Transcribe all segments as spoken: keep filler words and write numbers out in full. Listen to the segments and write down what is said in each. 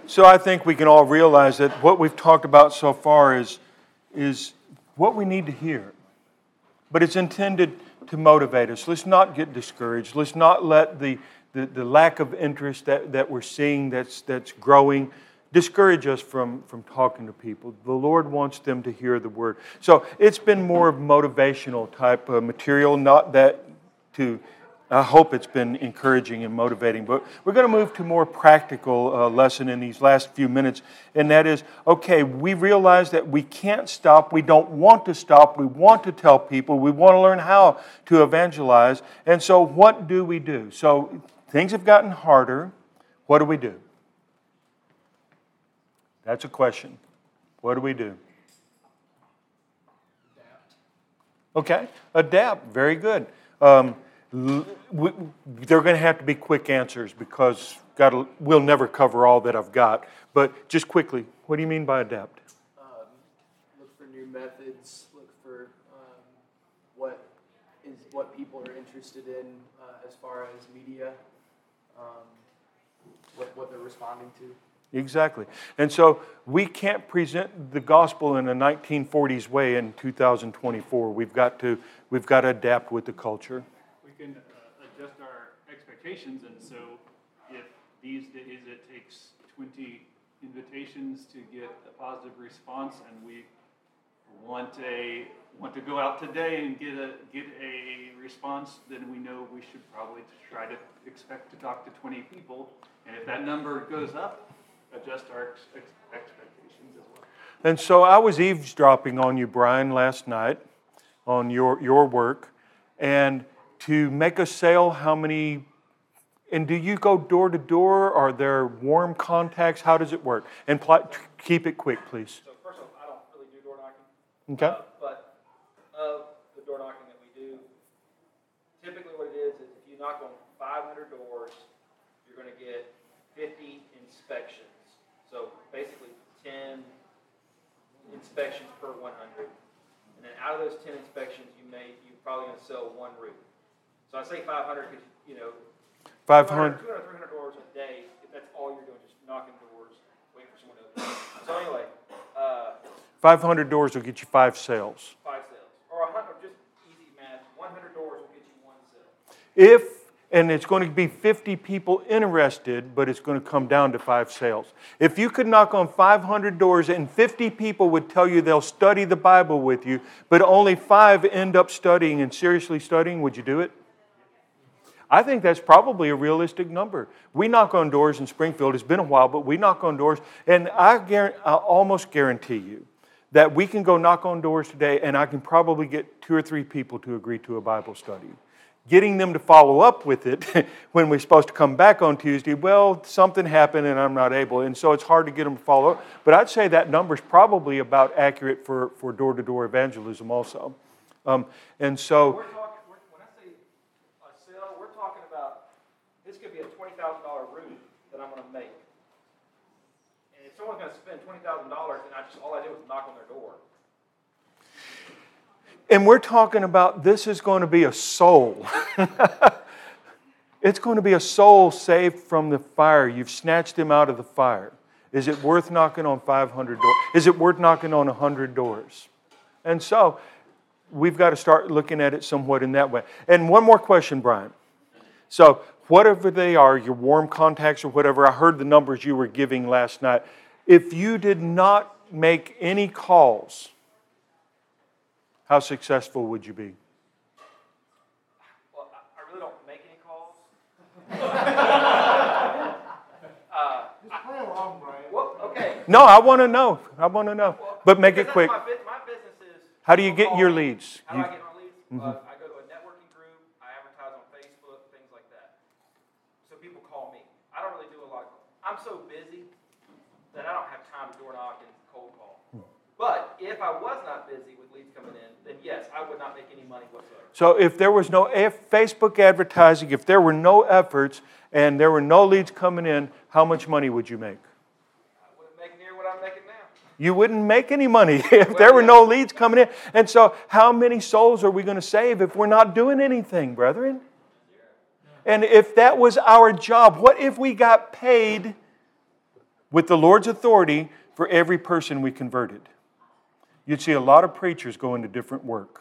So I think we can all realize that what we've talked about so far is, is what we need to hear. But it's intended to motivate us. Let's not get discouraged. Let's not let the, the, the lack of interest that, that we're seeing that's, that's growing discourage us from, from talking to people. The Lord wants them to hear the Word. So it's been more of motivational type of material, not that to, I hope it's been encouraging and motivating. But we're going to move to more practical uh, lesson in these last few minutes. And that is, okay, we realize that we can't stop. We don't want to stop. We want to tell people. We want to learn how to evangelize. And so what do we do? So things have gotten harder. What do we do? That's a question. What do we do? Adapt. Okay, adapt. Very good. Um, we, they're going to have to be quick answers because gotta, we'll never cover all that I've got. But just quickly, what do you mean by adapt? Um, look for new methods. Look for um, what is what people are interested in uh, as far as media. Um, what what they're responding to. Exactly. And so we can't present the gospel in a nineteen forties way in two thousand twenty-four. We've got to we've got to adapt with the culture. We can uh, adjust our expectations, and so if these days it takes twenty invitations to get a positive response, and we want a want to go out today and get a get a response, then we know we should probably try to expect to talk to twenty people. And if that number goes up, adjust our ex- expectations as well. And so I was eavesdropping on you, Brian, last night on your, your work. And to make a sale, how many, and do you go door to door? Are there warm contacts? How does it work? And pl- keep it quick, please. So first off, I don't really do door knocking. Okay. Uh, but of the door knocking that we do, typically what it is is if you knock on five hundred doors, you're going to get fifty inspections. So basically ten inspections per one hundred. And then out of those ten inspections, you may, you're probably going to sell one room. So I say five hundred because, you know, five hundred. two hundred, three hundred doors a day, if that's all you're doing, just knocking doors, waiting for someone to open. So anyway, uh, five hundred doors will get you five sales. five sales. Or one hundred, just easy math, one hundred doors will get you one sale. If And it's going to be fifty people interested, but it's going to come down to five sales. If you could knock on five hundred doors and fifty people would tell you they'll study the Bible with you, but only five end up studying and seriously studying, would you do it? I think that's probably a realistic number. We knock on doors in Springfield. It's been a while, but we knock on doors, and I, guarantee, I almost guarantee you that we can go knock on doors today, and I can probably get two or three people to agree to a Bible study. Getting them to follow up with it when we're supposed to come back on Tuesday, well, something happened and I'm not able. And so it's hard to get them to follow up. But I'd say that number's probably about accurate for, for door-to-door evangelism also. Um, and so... We're talking, we're, when I say a sale, we're talking about, this could be a twenty thousand dollars room that I'm going to make. And if someone's going to spend twenty thousand dollars and I just, all I did was knock on their door. And we're talking about this is going to be a soul. It's going to be a soul saved from the fire. You've snatched him out of the fire. Is it worth knocking on five hundred doors? Is it worth knocking on one hundred doors? And so we've got to start looking at it somewhat in that way. And one more question, Brian. So whatever they are, your warm contacts or whatever, I heard the numbers you were giving last night. If you did not make any calls, how successful would you be? Well, I, I really don't make any calls. uh, Just play along, Brian. well, okay. No, I want to know. I want to know. Well, But make it because quick. that's My, bu- my business is. How do you get call your me. leads? How do You- I get my leads? Mhm. Uh, I go to a networking group. I advertise on Facebook, things like that. So people call me. I don't really do a lot. Of, I'm so busy that I don't have time to door knock and cold call. But if I was not busy with leads coming in, then yes, I would not make any money whatsoever. So if there was no if Facebook advertising, if there were no efforts and there were no leads coming in, how much money would you make? I wouldn't make near what I'm making now. You wouldn't make any money if there were no leads coming in. And so how many souls are we going to save if we're not doing anything, brethren? And if that was our job, what if we got paid with the Lord's authority for every person we converted. You'd see a lot of preachers go into different work.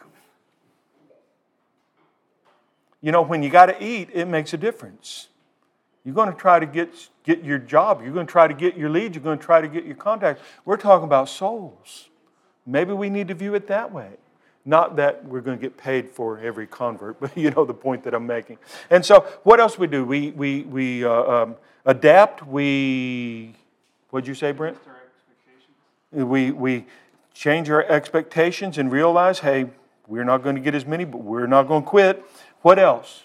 You know, when you got to eat, it makes a difference. You're going to try to get, get your job. You're going to try to get your leads. You're going to try to get your contacts. We're talking about souls. Maybe we need to view it that way. Not that we're going to get paid for every convert, but you know the point that I'm making. And so what else we do? We, we, we uh, um, adapt. We, what'd you say, Brent? Our expectations. We, we change our expectations and realize, hey, we're not going to get as many, but we're not going to quit. What else?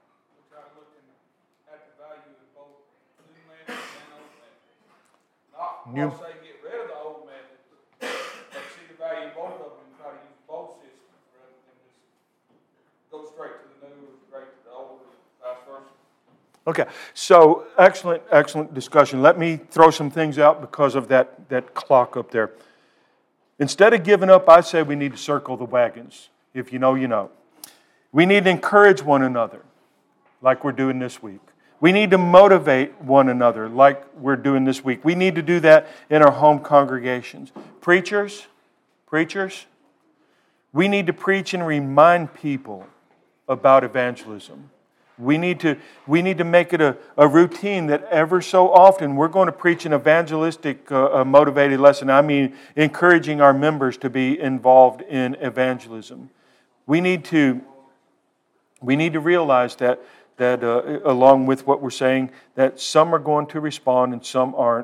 New. Not say get rid of the old methods, but see the value of both of them and try to use both systems rather than just go straight to the new or straight to the old or vice versa. Okay, so excellent, excellent discussion. Let me throw some things out because of that, that clock up there. Instead of giving up, I say we need to circle the wagons. If you know, you know. We need to encourage one another like we're doing this week. We need to motivate one another like we're doing this week. We need to do that in our home congregations. Preachers, preachers, we need to preach and remind people about evangelism. We need to, we need to make it a, a routine that ever so often we're going to preach an evangelistic uh, motivated lesson. I mean, encouraging our members to be involved in evangelism. We need to, we need to realize that that uh, along with what we're saying, that some are going to respond and some aren't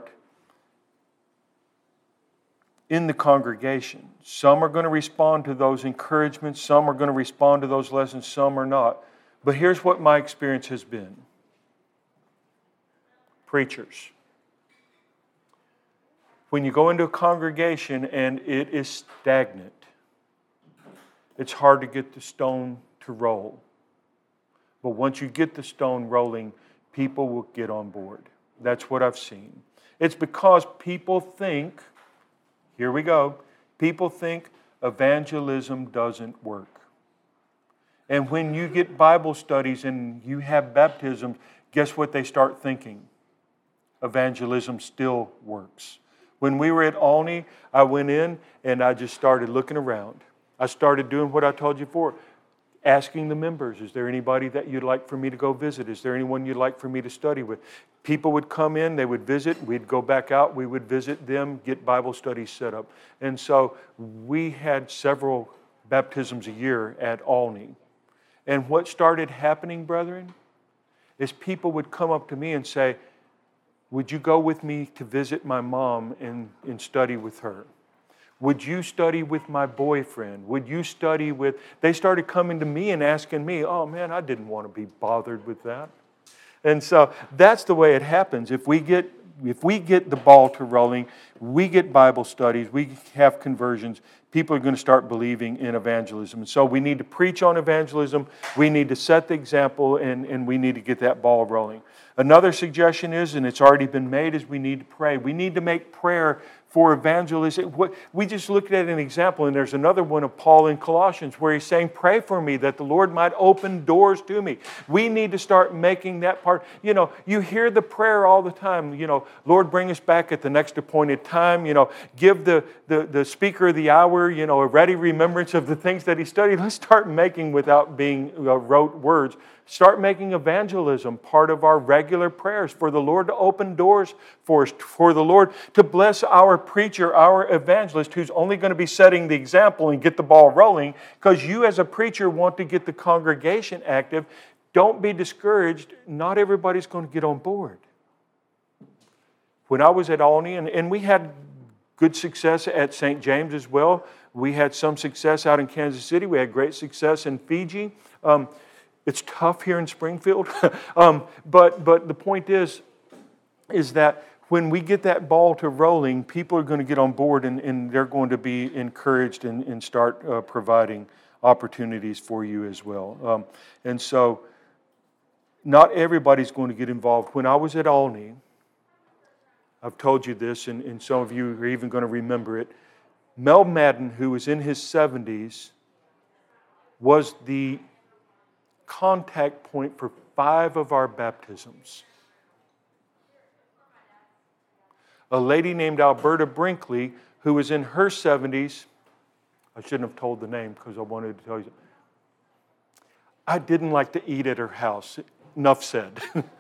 in the congregation. Some are going to respond to those encouragements, some are going to respond to those lessons, some are not. But here's what my experience has been. Preachers. When you go into a congregation and it is stagnant, it's hard to get the stone to roll. But once you get the stone rolling, people will get on board. That's what I've seen. It's because people think, here we go, people think evangelism doesn't work. And when you get Bible studies and you have baptisms, guess what they start thinking? Evangelism still works. When we were at Olney, I went in and I just started looking around. I started doing what I told you before. Asking the members, is there anybody that you'd like for me to go visit? Is there anyone you'd like for me to study with? People would come in, they would visit, we'd go back out, we would visit them, get Bible studies set up. And so we had several baptisms a year at Olney. And what started happening, brethren, is people would come up to me and say, would you go with me to visit my mom and, and study with her? Would you study with my boyfriend? Would you study with... They started coming to me and asking me, oh man, I didn't want to be bothered with that. And so that's the way it happens. If we get, if we get the ball to rolling, we get Bible studies, we have conversions, people are going to start believing in evangelism. And so we need to preach on evangelism, we need to set the example, and, and we need to get that ball rolling. Another suggestion is, and it's already been made, is we need to pray. We need to make prayer for evangelism. We just looked at an example, and there's another one of Paul in Colossians where he's saying, pray for me that the Lord might open doors to me. We need to start making that part. You know, you hear the prayer all the time, you know, Lord, bring us back at the next appointed time. You know, give the, the, the speaker of the hour, you know, a ready remembrance of the things that he studied. Let's start making, without being uh, rote words, start making evangelism part of our regular prayers for the Lord to open doors for us, for the Lord to bless our preacher, our evangelist, who's only going to be setting the example and get the ball rolling, because you as a preacher want to get the congregation active. Don't be discouraged. Not everybody's going to get on board. When I was at Olney, and, and we had good success at Saint James as well. We had some success out in Kansas City. We had great success in Fiji. Um, It's tough here in Springfield, um, but but the point is, is that when we get that ball to rolling, people are going to get on board and, and they're going to be encouraged and, and start uh, providing opportunities for you as well. Um, and so, not everybody's going to get involved. When I was at Olney, I've told you this, and, and some of you are even going to remember it. Mel Madden, who was in his seventies, was the contact point for five of our baptisms. A lady named Alberta Brinkley, who was in her seventies. I shouldn't have told the name because I wanted to tell you. I didn't like to eat at her house. Enough said.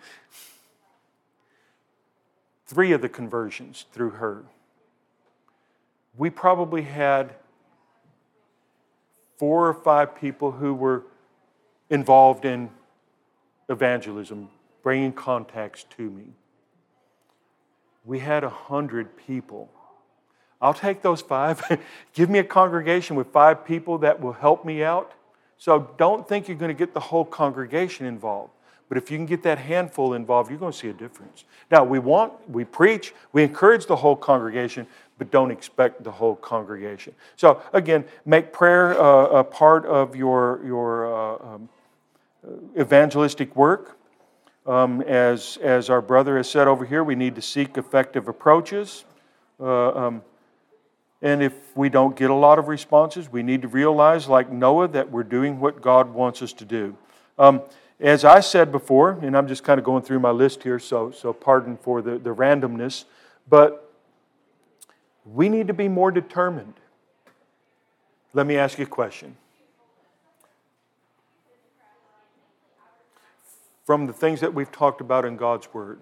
Three of the conversions through her. We probably had four or five people who were involved in evangelism, bringing contacts to me. We had a hundred people. I'll take those five. Give me a congregation with five people that will help me out. So don't think you're going to get the whole congregation involved. But if you can get that handful involved, you're going to see a difference. Now, we want, we preach, we encourage the whole congregation, but don't expect the whole congregation. So again, make prayer uh, a part of your, your uh, um, evangelistic work. Um, as, as our brother has said over here, we need to seek effective approaches. Uh, um, and if we don't get a lot of responses, we need to realize, like Noah, that we're doing what God wants us to do. Um, as I said before, and I'm just kind of going through my list here, so, so pardon for the, the randomness, but we need to be more determined. Let me ask you a question. From the things that we've talked about in God's Word,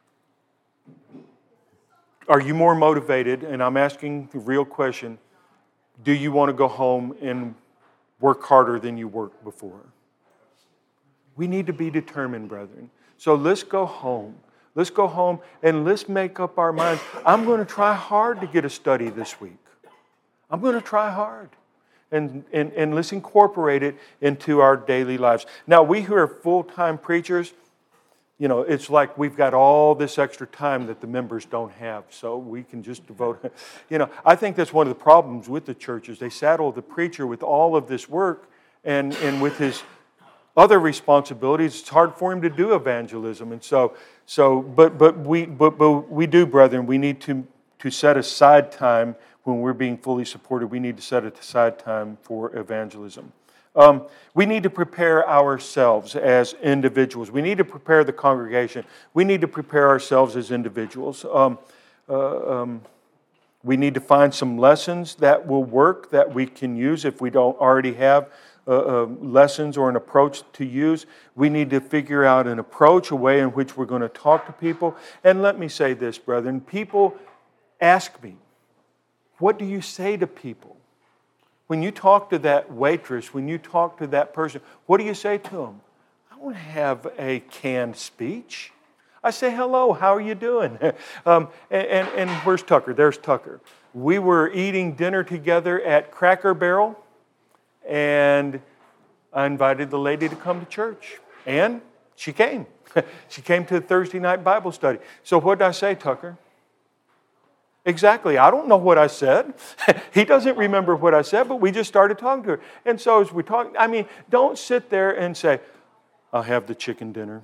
are you more motivated, and I'm asking the real question, do you want to go home and work harder than you worked before? We need to be determined, brethren. So let's go home. Let's go home and let's make up our minds. I'm going to try hard to get a study this week. I'm going to try hard. And, and, and let's incorporate it into our daily lives. Now, we who are full-time preachers, you know, it's like we've got all this extra time that the members don't have, so we can just devote. You know, I think that's one of the problems with the churches. They saddle the preacher with all of this work and, and with his other responsibilities. It's hard for him to do evangelism. And so, so but, but, we, but, but we do, brethren, we need to, to set aside time. When we're being fully supported, we need to set aside time for evangelism. Um, we need to prepare ourselves as individuals. We need to prepare the congregation. We need to prepare ourselves as individuals. Um, uh, um, we need to find some lessons that will work, that we can use if we don't already have uh, uh, lessons or an approach to use. We need to figure out an approach, a way in which we're going to talk to people. And let me say this, brethren. People ask me, what do you say to people? When you talk to that waitress, when you talk to that person, what do you say to them? I don't have a canned speech. I say, hello, how are you doing? um, and, and, and where's Tucker? There's Tucker. We were eating dinner together at Cracker Barrel, and I invited the lady to come to church. And she came. She came to a Thursday night Bible study. So what did I say, Tucker? Exactly. I don't know what I said. He doesn't remember what I said, but we just started talking to her. And so as we talk, I mean, don't sit there and say, I'll have the chicken dinner.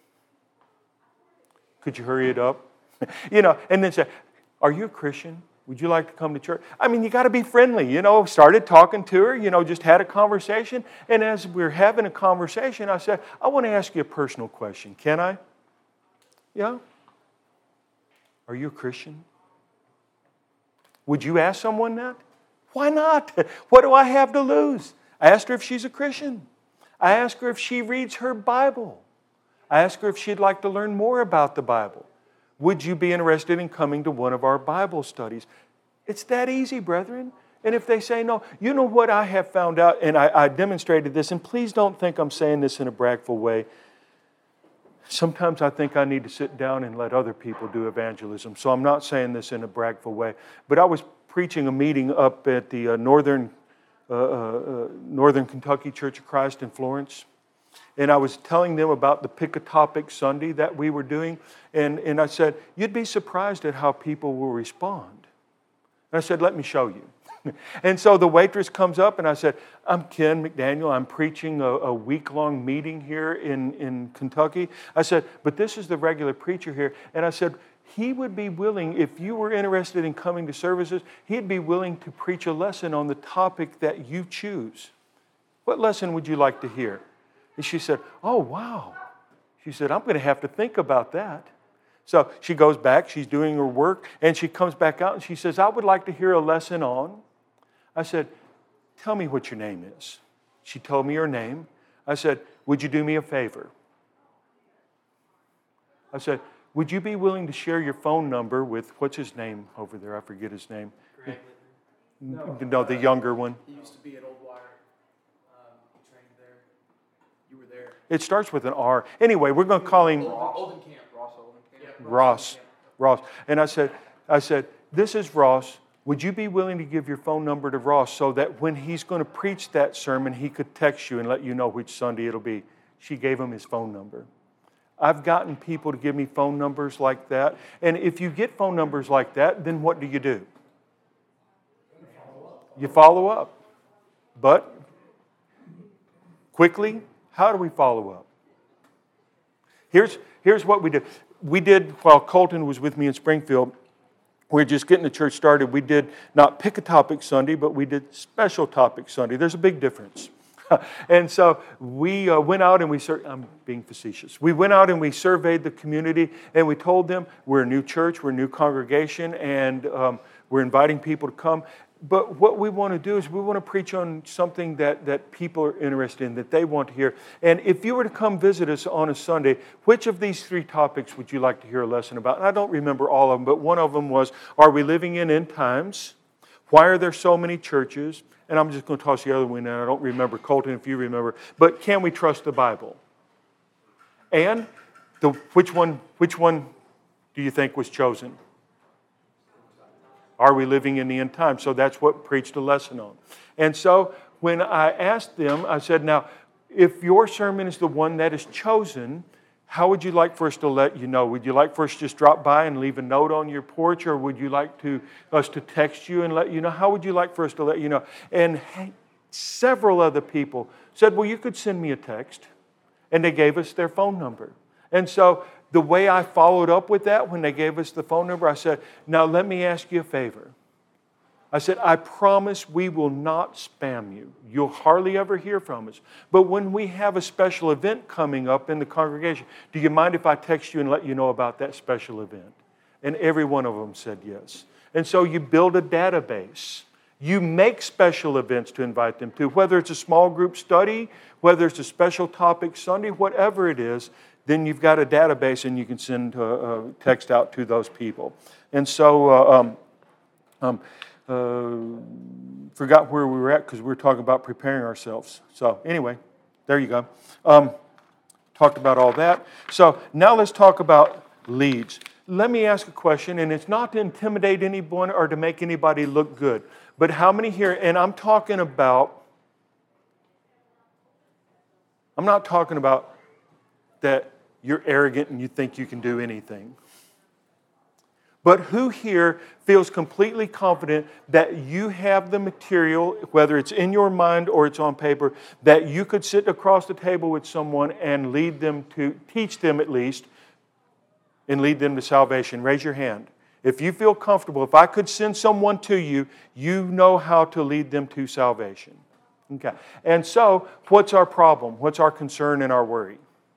Could you hurry it up? You know, and then say, are you a Christian? Would you like to come to church? I mean, you got to be friendly. You know, started talking to her, you know, just had a conversation. And as we we're having a conversation, I said, I want to ask you a personal question. Can I? Yeah. Are you a Christian? Would you ask someone that? Why not? What do I have to lose? I asked her if she's a Christian. I asked her if she reads her Bible. I asked her if she'd like to learn more about the Bible. Would you be interested in coming to one of our Bible studies? It's that easy, brethren. And if they say no, you know what I have found out, and I, I demonstrated this, and please don't think I'm saying this in a bragful way. Sometimes I think I need to sit down and let other people do evangelism. So I'm not saying this in a bragful way. But I was preaching a meeting up at the uh, Northern uh, uh, Northern Kentucky Church of Christ in Florence. And I was telling them about the Pick a Topic Sunday that we were doing. And, and I said, you'd be surprised at how people will respond. And I said, let me show you. And so the waitress comes up and I said, I'm Ken McDaniel. I'm preaching a, a week-long meeting here in, in Kentucky. I said, but this is the regular preacher here. And I said, he would be willing, if you were interested in coming to services, he'd be willing to preach a lesson on the topic that you choose. What lesson would you like to hear? And she said, oh, wow. She said, I'm going to have to think about that. So she goes back, she's doing her work, and she comes back out and she says, I would like to hear a lesson on. I said, tell me what your name is. She told me her name. I said, would you do me a favor? I said, would you be willing to share your phone number with, what's his name over there? I forget his name. Greg No, no the younger one. He used to be at Old Wire. Um, he trained there. You were there. It starts with an R. Anyway, we're going to call him Old, Olden Camp. Ross Olden Camp. Yeah, Ross. Camp. Ross. And I said, I said, this is Ross. Would you be willing to give your phone number to Ross so that when he's going to preach that sermon, he could text you and let you know which Sunday it'll be? She gave him his phone number. I've gotten people to give me phone numbers like that. And if you get phone numbers like that, then what do you do? You follow up. But quickly, how do we follow up? Here's, here's what we did. We did, while Colton was with me in Springfield, we were just getting the church started. We did not pick a topic Sunday, but we did special topic Sunday. There's a big difference. And so we uh, went out and we, sur- I'm being facetious. We went out and we surveyed the community and we told them we're a new church, we're a new congregation, and um, we're inviting people to come. But what we want to do is we want to preach on something that, that people are interested in, that they want to hear. And if you were to come visit us on a Sunday, which of these three topics would you like to hear a lesson about? And I don't remember all of them, but one of them was, are we living in end times? Why are there so many churches? And I'm just going to toss the other one in. I don't remember. Colton, if you remember. But can we trust the Bible? And the, which one, which one do you think was chosen? Are we living in the end time? So that's what preached a lesson on. And so when I asked them, I said, now, if your sermon is the one that is chosen, how would you like for us to let you know? Would you like for us to just drop by and leave a note on your porch, or would you like to us to text you and let you know? How would you like for us to let you know? And several other people said, well, you could send me a text. And they gave us their phone number. And so the way I followed up with that, when they gave us the phone number, I said, now let me ask you a favor. I said, I promise we will not spam you. You'll hardly ever hear from us. But when we have a special event coming up in the congregation, do you mind if I text you and let you know about that special event? And every one of them said yes. And so you build a database. You make special events to invite them to, whether it's a small group study, whether it's a special topic Sunday, whatever it is, then you've got a database and you can send a, a text out to those people. And so, uh, um, um, uh, forgot where we were at because we were talking about preparing ourselves. So anyway, there you go. Um, talked about all that. So now let's talk about leads. Let me ask a question, and it's not to intimidate anyone or to make anybody look good. But how many here, and I'm talking about, I'm not talking about that you're arrogant and you think you can do anything. But who here feels completely confident that you have the material, whether it's in your mind or it's on paper, that you could sit across the table with someone and lead them to, teach them at least, and lead them to salvation? Raise your hand. If you feel comfortable, if I could send someone to you, you know how to lead them to salvation. Okay. And so, what's our problem? What's our concern and our worry?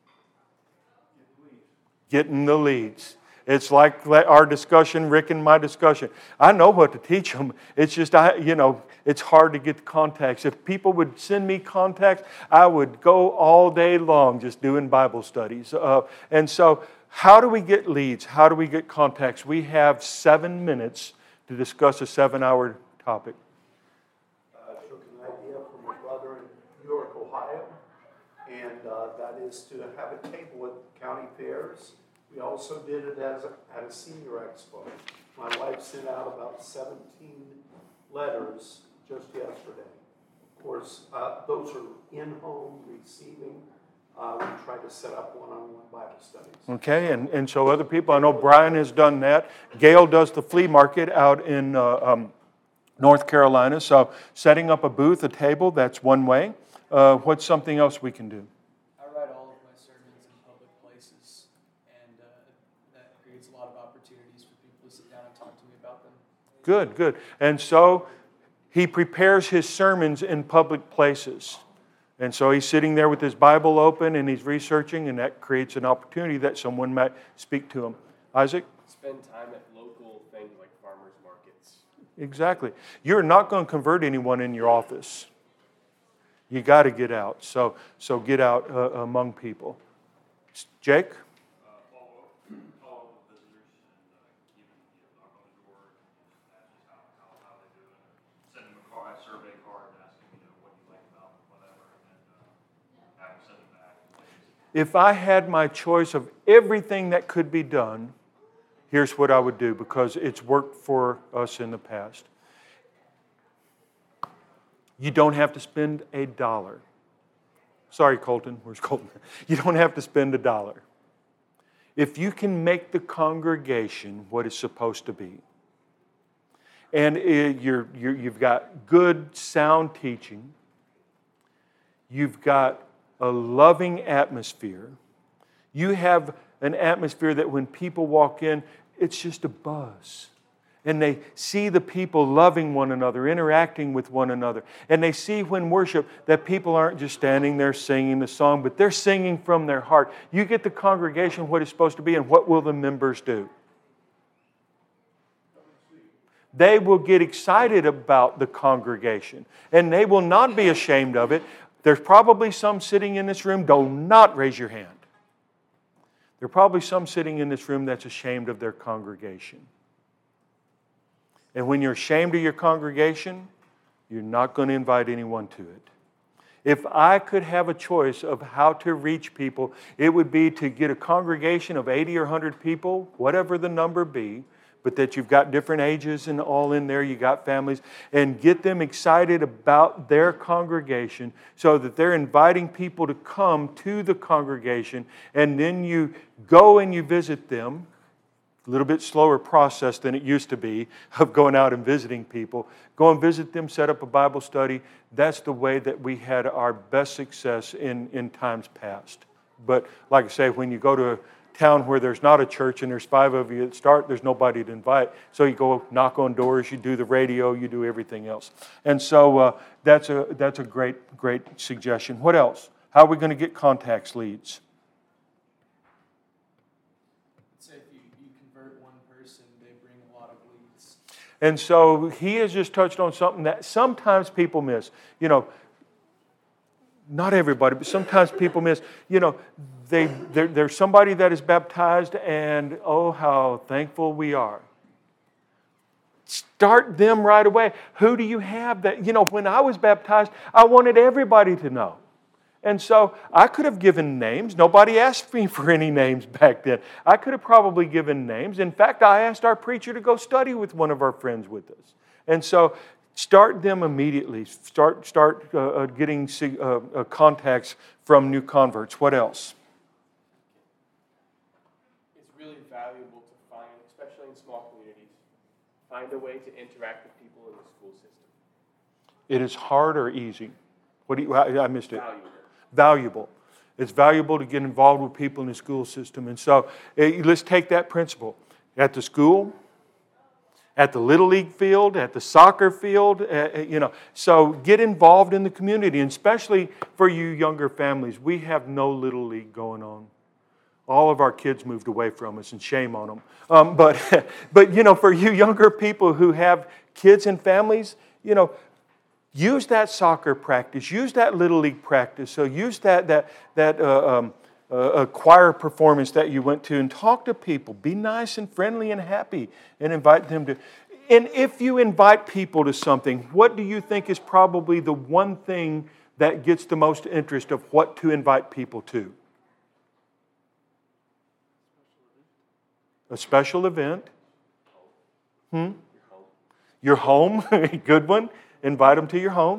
Getting the leads. It's like our discussion, Rick and my discussion. I know what to teach them. It's just, I, you know, it's hard to get the contacts. If people would send me contacts, I would go all day long just doing Bible studies. Uh, and so, how do we get leads? How do we get contacts? We have seven minutes to discuss a seven-hour topic. I uh, took an idea from my brother in York, Ohio, and uh, that is to have a table at county fairs. We also did it as a, at a senior expo. My wife sent out about seventeen letters just yesterday. Of course, uh, those are in-home receiving. Uh, we try to set up one-on-one Bible studies. Okay, and, and so other people, I know Brian has done that. Gail does the flea market out in uh, um, North Carolina. So setting up a booth, a table, that's one way. Uh, what's something else we can do? I write all of my sermons in public places, and uh, that creates a lot of opportunities for people to sit down and talk to me about them. Good, good. And so he prepares his sermons in public places. And so he's sitting there with his Bible open and he's researching, and that creates an opportunity that someone might speak to him. Isaac? Spend time at local things like farmers markets. Exactly. You're not going to convert anyone in your office. You got to get out. So, so get out uh, among people. Jake? If I had my choice of everything that could be done, here's what I would do, because it's worked for us in the past. You don't have to spend a dollar. Sorry, Colton. Where's Colton? You don't have to spend a dollar. If you can make the congregation what it's supposed to be, and it, you're, you're, you've got good, sound teaching, you've got a loving atmosphere, you have an atmosphere that when people walk in, it's just a buzz. And they see the people loving one another, interacting with one another. And they see when worship that people aren't just standing there singing the song, but they're singing from their heart. You get the congregation what it's supposed to be, and what will the members do? They will get excited about the congregation, and they will not be ashamed of it. There's probably some sitting in this room, do not raise your hand. There are probably some sitting in this room that's ashamed of their congregation. And when you're ashamed of your congregation, you're not going to invite anyone to it. If I could have a choice of how to reach people, it would be to get a congregation of eighty or one hundred people, whatever the number be, but that you've got different ages and all in there, you got families, and get them excited about their congregation so that they're inviting people to come to the congregation, and then you go and you visit them. A little bit slower process than it used to be of going out and visiting people. Go and visit them, set up a Bible study. That's the way that we had our best success in, in times past. But like I say, when you go to a town where there's not a church and there's five of you that start, there's nobody to invite. So you go knock on doors, you do the radio, you do everything else. And so uh, that's a that's a great, great suggestion. What else? How are we going to get contacts leads? Say if you, you convert one person, they bring a lot of leads. And so he has just touched on something that sometimes people miss. You know, not everybody, but sometimes people miss. You know, they there's somebody that is baptized, and oh, how thankful we are. Start them right away. Who do you have that? You know, when I was baptized, I wanted everybody to know. And so I could have given names. Nobody asked me for any names back then. I could have probably given names. In fact, I asked our preacher to go study with one of our friends with us. And so start them immediately. Start start uh, getting uh, uh, contacts from new converts. What else? It's really valuable to find, especially in small communities, find a way to interact with people in the school system. It is hard or easy? What do you? I, I missed it. Valuable. Valuable. It's valuable to get involved with people in the school system. And so eh, let's take that principle. At the school, at the Little League field, at the soccer field, uh, you know. So get involved in the community, and especially for you younger families. We have no Little League going on. All of our kids moved away from us, and shame on them. Um, but, but, you know, for you younger people who have kids and families, you know, use that soccer practice. Use that Little League practice. So use that that that uh, um, uh, choir performance that you went to, and talk to people. Be nice and friendly and happy, and invite them to. And if you invite people to something, what do you think is probably the one thing that gets the most interest of what to invite people to? A special event. Hmm? Your home. Good one. Invite them to your home.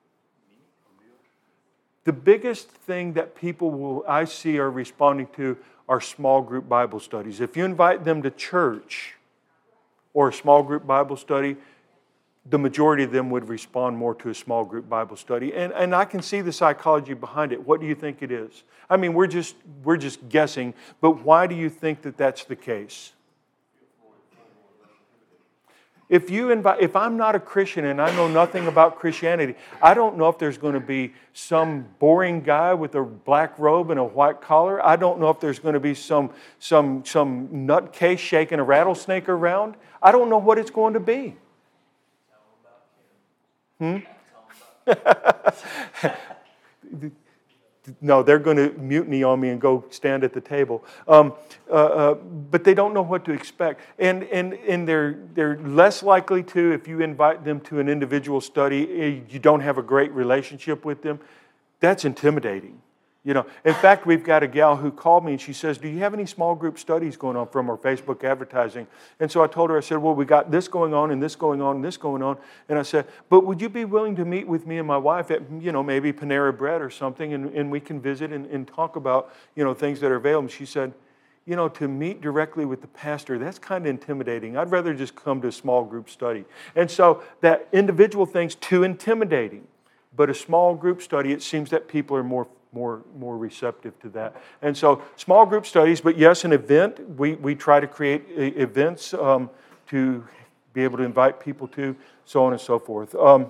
The biggest thing that people will, I see are responding to are small group Bible studies. If you invite them to church or a small group Bible study, the majority of them would respond more to a small group Bible study. And, and I can see the psychology behind it. What do you think it is? I mean, we're just, we're just guessing, but why do you think that that's the case? If you invite, if I'm not a Christian and I know nothing about Christianity, I don't know if there's going to be some boring guy with a black robe and a white collar. I don't know if there's going to be some some some nutcase shaking a rattlesnake around. I don't know what it's going to be. Hmm? No, they're going to mutiny on me and go stand at the table. Um, uh, uh, but they don't know what to expect. And, and, and they're, they're less likely to, if you invite them to an individual study, you don't have a great relationship with them. That's intimidating. You know, in fact, we've got a gal who called me and she says, do you have any small group studies going on from our Facebook advertising? And so I told her, I said, well, we got this going on and this going on and this going on. And I said, but would you be willing to meet with me and my wife at, you know, maybe Panera Bread or something, and, and we can visit and, and talk about, you know, things that are available? And she said, you know, to meet directly with the pastor, that's kind of intimidating. I'd rather just come to a small group study. And so that individual thing's too intimidating. But a small group study, it seems that people are more more more receptive to that. And so small group studies, but yes, an event. We, we try to create events um, to be able to invite people to, so on and so forth. Um,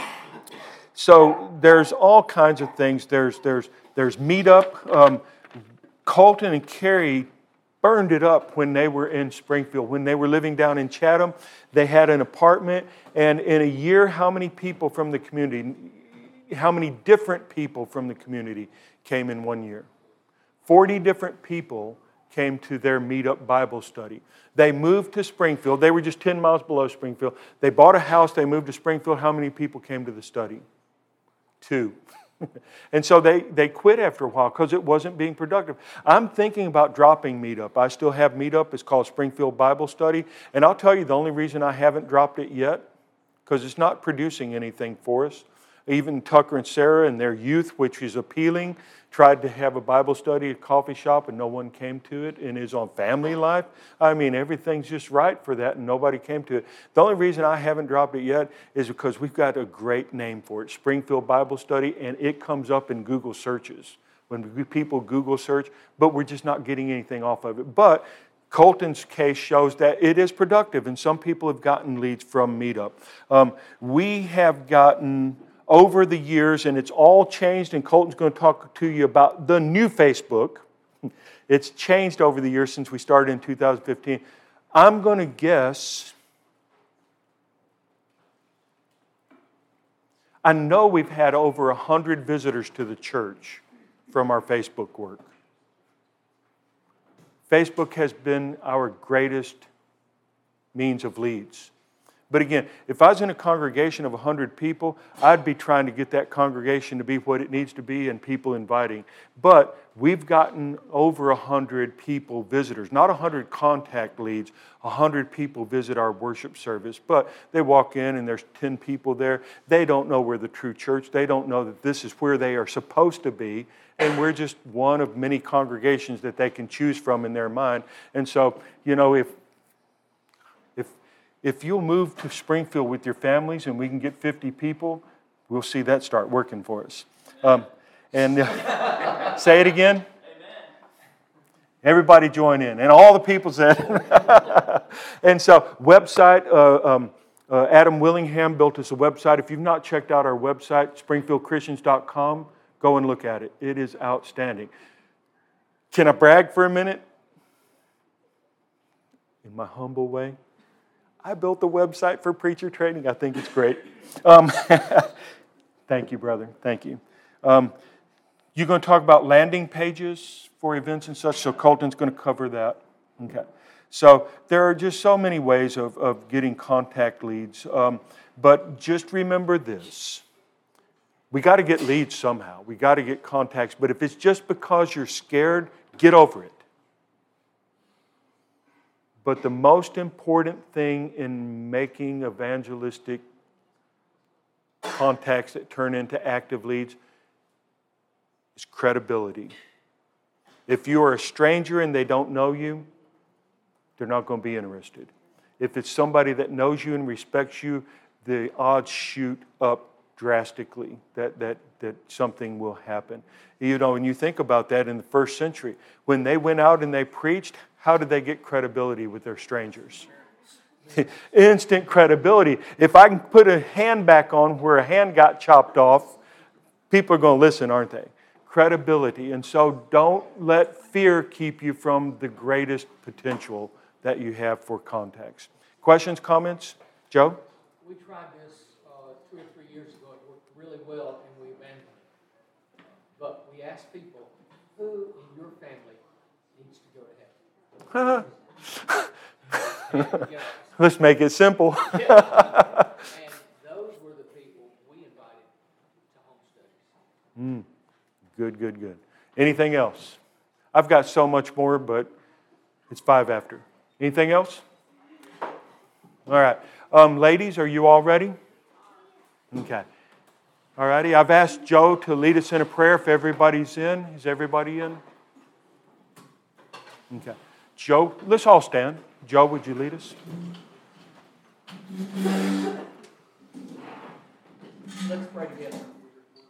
so there's all kinds of things. There's there's there's meetup. Um, Colton and Carrie burned it up when they were in Springfield. When they were living down in Chatham, they had an apartment, and in a year, how many people from the community, how many different people from the community came in one year? forty different people came to their meetup Bible study. They moved to Springfield. They were just ten miles below Springfield. They bought a house. They moved to Springfield. How many people came to the study? Two. And so they, they quit after a while because it wasn't being productive. I'm thinking about dropping Meetup. I still have Meetup. It's called Springfield Bible Study. And I'll tell you the only reason I haven't dropped it yet, because it's not producing anything for us. Even Tucker and Sarah and their youth, which is appealing, tried to have a Bible study at a coffee shop and no one came to it, and is on Family Life. I mean, everything's just right for that and nobody came to it. The only reason I haven't dropped it yet is because we've got a great name for it, Springfield Bible Study, and it comes up in Google searches when people Google search, but we're just not getting anything off of it. But Colton's case shows that it is productive, and some people have gotten leads from Meetup. Um, we have gotten over the years, and it's all changed, and Colton's going to talk to you about the new Facebook. It's changed over the years since we started in two thousand fifteen. I'm going to guess, I know we've had over one hundred visitors to the church from our Facebook work. Facebook has been our greatest means of leads. But again, if I was in a congregation of one hundred people, I'd be trying to get that congregation to be what it needs to be and people inviting. But we've gotten over one hundred people, visitors, not one hundred contact leads, one hundred people visit our worship service. But they walk in and there's ten people there. They don't know we're the true church. They don't know that this is where they are supposed to be. And we're just one of many congregations that they can choose from in their mind. And so, you know, if If you'll move to Springfield with your families and we can get fifty people, we'll see that start working for us. Um, and uh, say it again. Amen. Everybody join in. And all the people said. And so website, uh, um, uh, Adam Willingham built us a website. If you've not checked out our website, springfield christians dot com, go and look at it. It is outstanding. Can I brag for a minute? In my humble way. I built the website for preacher training. I think it's great. Um, thank you, brother. Thank you. Um, you're going to talk about landing pages for events and such, so Colton's going to cover that. Okay. So there are just so many ways of, of getting contact leads. Um, but just remember this. We got to get leads somehow. We got to get contacts. But if it's just because you're scared, get over it. But the most important thing in making evangelistic contacts that turn into active leads is credibility. If you are a stranger and they don't know you, they're not going to be interested. If it's somebody that knows you and respects you, the odds shoot up drastically that, that, that something will happen. You know, when you think about that in the first century, when they went out and they preached, how did they get credibility with their strangers? Instant credibility. If I can put a hand back on where a hand got chopped off, people are going to listen, aren't they? Credibility. And so don't let fear keep you from the greatest potential that you have for context. Questions, comments? Joe? We tried this uh, two or three years ago. It worked really well, and we abandoned it. But we asked people, who in your family needs to go to heaven? Let's make it simple. And those were the people we invited to home studies. Mm. Good, good, good. Anything else? I've got so much more, but it's five after. Anything else? All right. Um, ladies, are you all ready? Okay. All righty. I've asked Joe to lead us in a prayer if everybody's in. Is everybody in? Okay. Joe, let's all stand. Joe, would you lead us? Let's pray together.